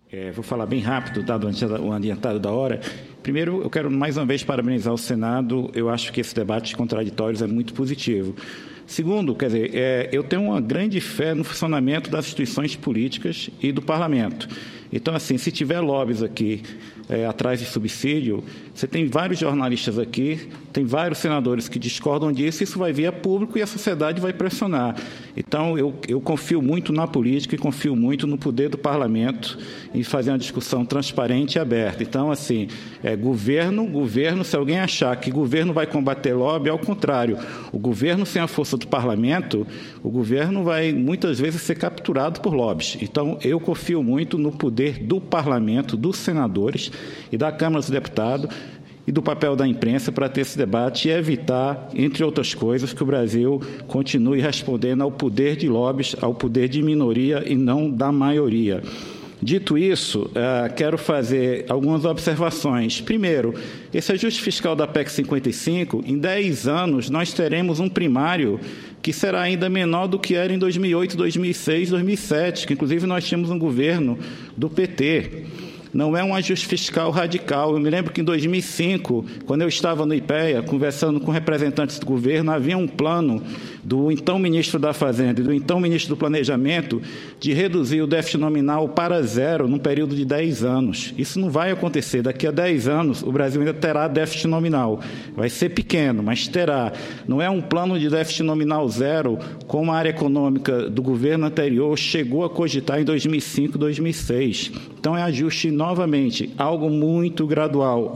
Vou falar bem rápido, dado o adiantado da hora. Primeiro, eu quero mais uma vez parabenizar o Senado. Eu acho que esse debate de contraditórios é muito positivo. Segundo, quer dizer, eu tenho uma grande fé no funcionamento das instituições políticas e do parlamento. Então, assim, se tiver lobbies aqui atrás de subsídio, você tem vários jornalistas aqui, tem vários senadores que discordam disso, isso vai vir a público e a sociedade vai pressionar. Então, eu confio muito na política e confio muito no poder do parlamento em fazer uma discussão transparente e aberta. Então, assim, governo, se alguém achar que governo vai combater lobby, ao contrário, o governo sem a força do parlamento, o governo vai muitas vezes ser capturado por lobbies. Então, eu confio muito no poder do parlamento, dos senadores e da Câmara dos Deputados e do papel da imprensa para ter esse debate e evitar, entre outras coisas, que o Brasil continue respondendo ao poder de lobbies, ao poder de minoria e não da maioria. Dito isso, quero fazer algumas observações. Primeiro, esse ajuste fiscal da PEC 55, em 10 anos nós teremos um primário que será ainda menor do que era em 2008, 2006, 2007, que inclusive nós tínhamos um governo do PT. Não é um ajuste fiscal radical. Eu me lembro que em 2005, quando eu estava no IPEA, conversando com representantes do governo, havia um plano do então ministro da Fazenda e do então ministro do Planejamento de reduzir o déficit nominal para zero num período de 10 anos. Isso não vai acontecer. Daqui a 10 anos, o Brasil ainda terá déficit nominal. Vai ser pequeno, mas terá. Não é um plano de déficit nominal zero, como a área econômica do governo anterior chegou a cogitar em 2005, 2006. Então, é ajuste novamente, algo muito gradual,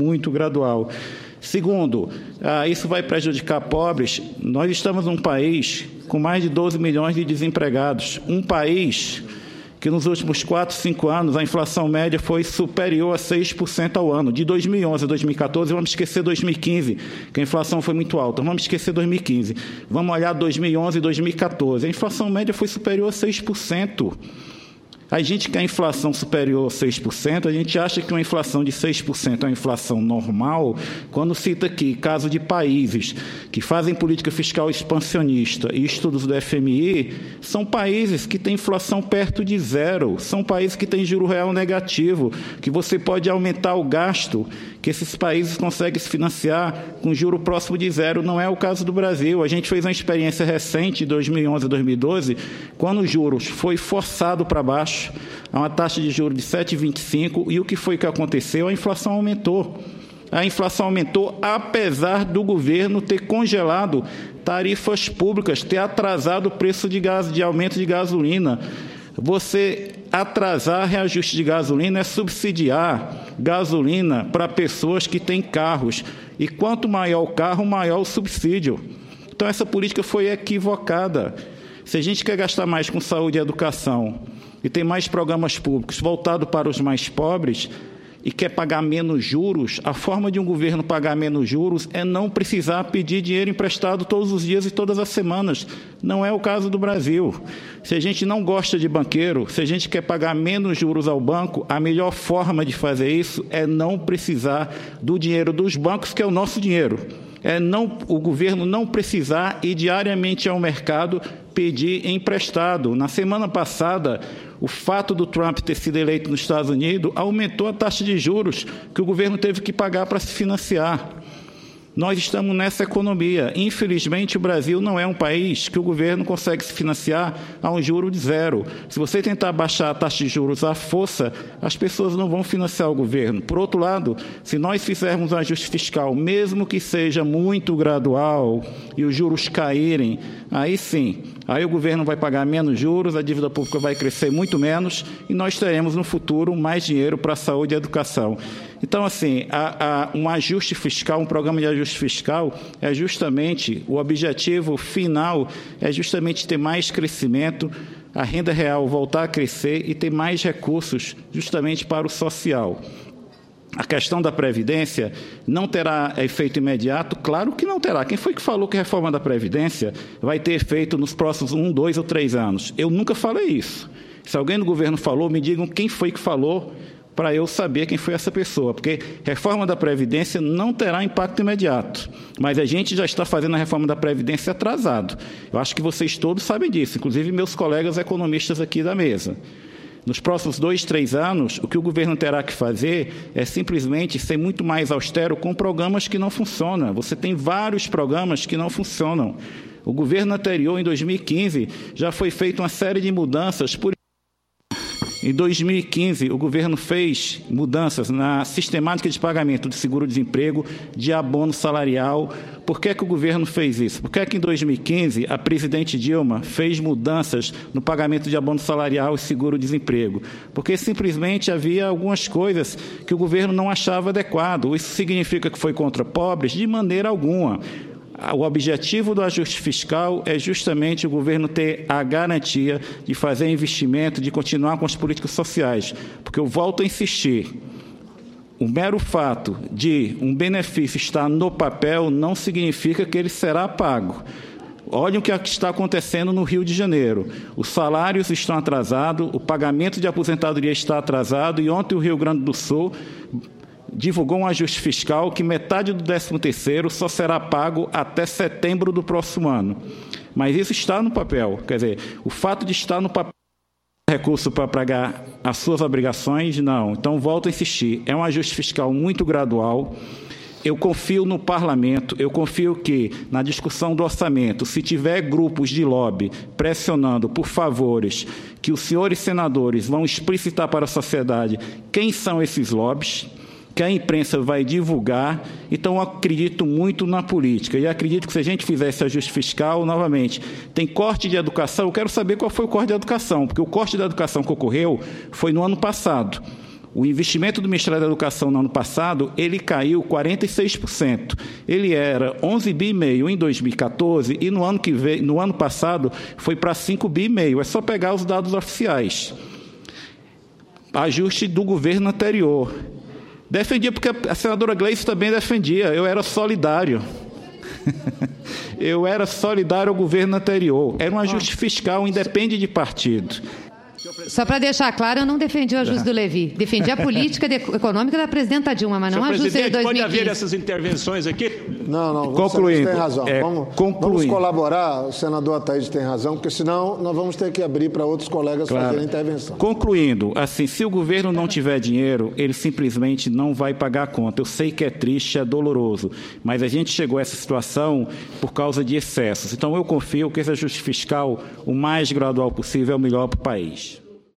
Segundo, isso vai prejudicar pobres. Nós estamos num país com mais de 12 milhões de desempregados, um país que nos últimos 4, 5 anos a inflação média foi superior a 6% ao ano. De 2011 a 2014, vamos esquecer 2015, que a inflação foi muito alta, vamos esquecer 2015. Vamos olhar 2011 e 2014, a inflação média foi superior a 6%. A gente quer a inflação superior a 6%, a gente acha que uma inflação de 6% é uma inflação normal, quando cita aqui caso de países que fazem política fiscal expansionista e estudos do FMI, são países que têm inflação perto de zero, são países que têm juro real negativo, que você pode aumentar o gasto, que esses países conseguem se financiar com juro próximo de zero. Não é o caso do Brasil. A gente fez uma experiência recente, de 2011 a 2012, quando os juros foi forçado para baixo, a uma taxa de juros de 7,25%, e o que foi que aconteceu? A inflação aumentou. A inflação aumentou apesar do governo ter congelado tarifas públicas, ter atrasado o preço de gás, de aumento de gasolina. Você atrasar reajuste de gasolina é subsidiar gasolina para pessoas que têm carros. E quanto maior o carro, maior o subsídio. Então, essa política foi equivocada. Se a gente quer gastar mais com saúde e educação e tem mais programas públicos voltados para os mais pobres e quer pagar menos juros, a forma de um governo pagar menos juros é não precisar pedir dinheiro emprestado todos os dias e todas as semanas. Não é o caso do Brasil. Se a gente não gosta de banqueiro, se a gente quer pagar menos juros ao banco, a melhor forma de fazer isso é não precisar do dinheiro dos bancos, que é o nosso dinheiro. O governo não precisar ir diariamente ao mercado pedir emprestado. Na semana passada, o fato do Trump ter sido eleito nos Estados Unidos aumentou a taxa de juros que o governo teve que pagar para se financiar. Nós estamos nessa economia. Infelizmente, o Brasil não é um país que o governo consegue se financiar a um juro de zero. Se você tentar baixar a taxa de juros à força, as pessoas não vão financiar o governo. Por outro lado, se nós fizermos um ajuste fiscal, mesmo que seja muito gradual, e os juros caírem, aí sim, aí o governo vai pagar menos juros, a dívida pública vai crescer muito menos, e nós teremos no futuro mais dinheiro para a saúde e a educação. Então, assim, um ajuste fiscal, um programa de ajuste fiscal, é justamente, o objetivo final é justamente ter mais crescimento, a renda real voltar a crescer e ter mais recursos justamente para o social. A questão da Previdência não terá efeito imediato? Claro que não terá. Quem foi que falou que a reforma da Previdência vai ter efeito nos próximos 1, 2 ou 3 anos? Eu nunca falei isso. Se alguém no governo falou, me digam quem foi que falou, para eu saber quem foi essa pessoa, porque reforma da Previdência não terá impacto imediato, mas a gente já está fazendo a reforma da Previdência atrasado. Eu acho que vocês todos sabem disso, inclusive meus colegas economistas aqui da mesa. Nos próximos 2, 3 anos, o que o governo terá que fazer é simplesmente ser muito mais austero com programas que não funcionam. Você tem vários programas que não funcionam. O governo anterior, em 2015, já foi feita uma série de mudanças. Em 2015, o governo fez mudanças na sistemática de pagamento de seguro-desemprego, de abono salarial. Por que o governo fez isso? Por que em 2015 a presidente Dilma fez mudanças no pagamento de abono salarial e seguro-desemprego? Porque simplesmente havia algumas coisas que o governo não achava adequado. Isso significa que foi contra pobres? De maneira alguma. O objetivo do ajuste fiscal é justamente o governo ter a garantia de fazer investimento, de continuar com as políticas sociais. Porque eu volto a insistir, o mero fato de um benefício estar no papel não significa que ele será pago. Olhem o que está acontecendo no Rio de Janeiro. Os salários estão atrasados, o pagamento de aposentadoria está atrasado, e ontem o Rio Grande do Sul divulgou um ajuste fiscal que metade do 13º só será pago até setembro do próximo ano. Mas isso está no papel. Quer dizer, o fato de estar no papel recurso para pagar as suas obrigações, não. Então, volto a insistir, é um ajuste fiscal muito gradual. Eu confio no parlamento, eu confio que, na discussão do orçamento, se tiver grupos de lobby pressionando por favores, que os senhores senadores vão explicitar para a sociedade quem são esses lobbies, que a imprensa vai divulgar. Então, eu acredito muito na política. E acredito que se a gente fizesse ajuste fiscal, novamente, tem corte de educação, eu quero saber qual foi o corte de educação, porque o corte da educação que ocorreu foi no ano passado. O investimento do Ministério da Educação no ano passado, ele caiu 46%. Ele era 11,5 bi em 2014 e no ano passado foi para 5,5 bi. É só pegar os dados oficiais. Ajuste do governo anterior. Defendia porque a senadora Gleice também defendia. Eu era solidário. Eu era solidário ao governo anterior. Era um ajuste fiscal, independe de partido. Só para deixar claro, eu não defendi o ajuste do Levi. Defendi a política econômica da presidenta Dilma, mas não o ajuste de 2015. Pode haver essas intervenções aqui? Não, concluindo, tem razão. Vamos colaborar, o senador Ataíde tem razão, porque senão nós vamos ter que abrir para outros colegas fazerem intervenção. Concluindo, assim, se o governo não tiver dinheiro, ele simplesmente não vai pagar a conta. Eu sei que é triste, é doloroso, mas a gente chegou a essa situação por causa de excessos. Então, eu confio que esse ajuste fiscal, o mais gradual possível, é o melhor para o país.